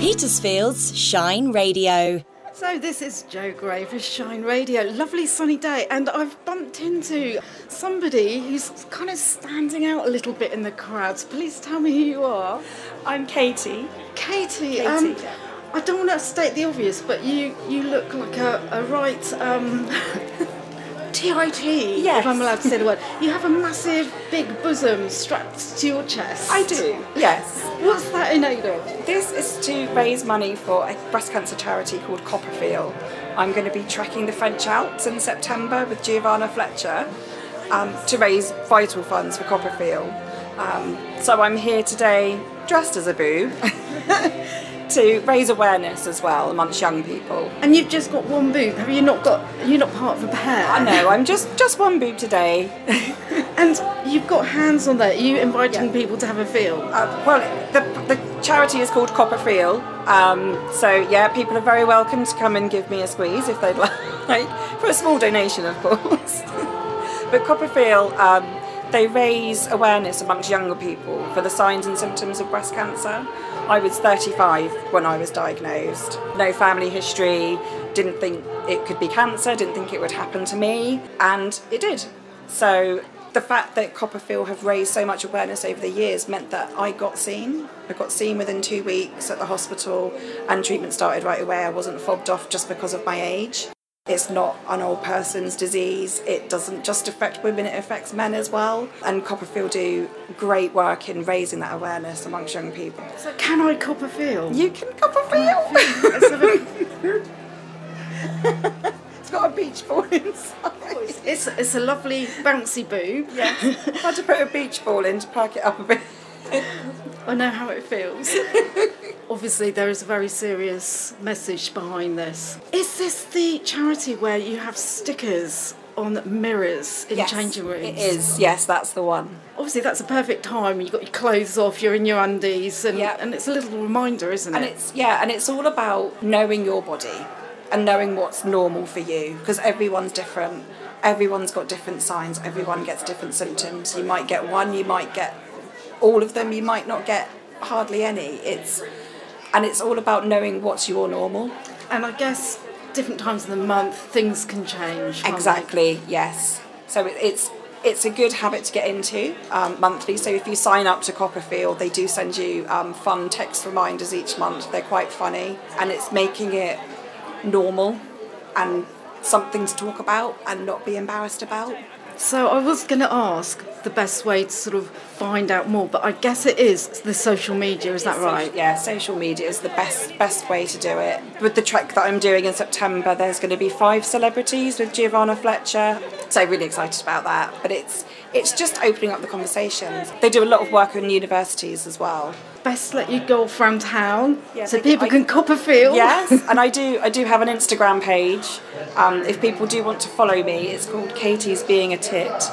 Petersfield's Shine Radio. So this is Jo Gray for Shine Radio. Lovely sunny day, and I've bumped into somebody who's kind of standing out a little bit in the crowd. So please tell me who you are. I'm Katie. Katie, Yeah. I don't want to state the obvious, but you look like a right TIT, Yes. if I'm allowed to say the word. You have a massive, big bosom strapped to your chest. I do, yes. What's that in aid of? This is to raise money for a breast cancer charity called Copperfield. I'm going to be trekking the French Alps in September with Giovanna Fletcher to raise vital funds for Copperfield. So I'm here today dressed as a boob to raise awareness as well amongst young people. And you've just got one boob. You're not part of a pair. I know, I'm just one boob today. And you've got hands on there. Are you inviting people to have a feel? Well, the charity is called Copperfield. So yeah, people are very welcome to come and give me a squeeze if they'd like, for a small donation, of course. But Copperfield, they raise awareness amongst younger people for the signs and symptoms of breast cancer. I was 35 when I was diagnosed. No family history, didn't think it could be cancer, didn't think it would happen to me, and it did. So the fact that Copperfield have raised so much awareness over the years meant that I got seen. I got seen within 2 weeks at the hospital, and treatment started right away. I wasn't fobbed off just because of my age. It's not an old person's disease. It doesn't just affect women, it affects men as well. And Copperfield do great work in raising that awareness amongst young people. So can I Copperfield? You can Copperfield! It's got a beach ball inside. It's a lovely bouncy boob. Yeah. I had to put a beach ball in to perk it up a bit. I know how it feels. Obviously, there is a very serious message behind this. Is this the charity where you have stickers on mirrors in changing rooms? It is. Yes, that's the one. Obviously, that's a perfect time. You've got your clothes off, you're in your undies, and it's a little reminder, isn't it? And it's all about knowing your body and knowing what's normal for you, because everyone's different. Everyone's got different signs. Everyone gets different symptoms. You might get one, you might get all of them, you might not get hardly any. It's all about knowing what's your normal. And I guess different times of the month things can change. Exactly, yes. So it's a good habit to get into monthly. So if you sign up to Copperfield, they do send you fun text reminders each month. They're quite funny, and it's making it normal and something to talk about and not be embarrassed about. So I was going to ask the best way to sort of find out more, but I guess it is the social media, is that right? Yeah, social media is the best way to do it. With the trek that I'm doing in September, there's going to be 5 celebrities with Giovanna Fletcher, so really excited about that. But it's just opening up the conversations. They do a lot of work in universities as well. Best let you go off around town so people can Copperfield. Yes, and I do have an Instagram page. If people do want to follow me, it's called Katie's Being a Tit.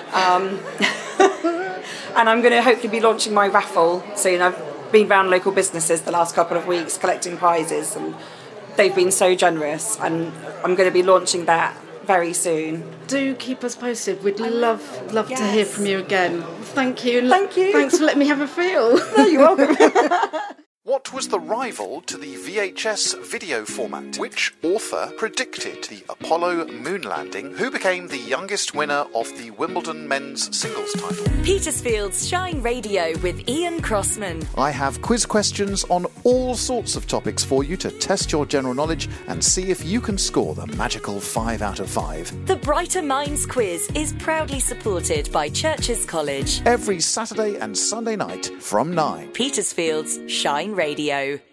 And I'm going to hopefully be launching my raffle soon. I've been around local businesses the last couple of weeks collecting prizes, and they've been so generous, and I'm going to be launching that very soon. Do keep us posted. We'd love to hear from you again. Thank you. Thank you. Thanks for letting me have a feel. No, you're welcome. What was the rival to the VHS video format? Which author predicted the Apollo moon landing? Who became the youngest winner of the Wimbledon men's singles title? Petersfield's Shine Radio with Ian Crossman. I have quiz questions on all sorts of topics for you to test your general knowledge and see if you can score the magical 5 out of 5. The Brighter Minds quiz is proudly supported by Churches College. Every Saturday and Sunday night from 9. Petersfield's Shine Radio.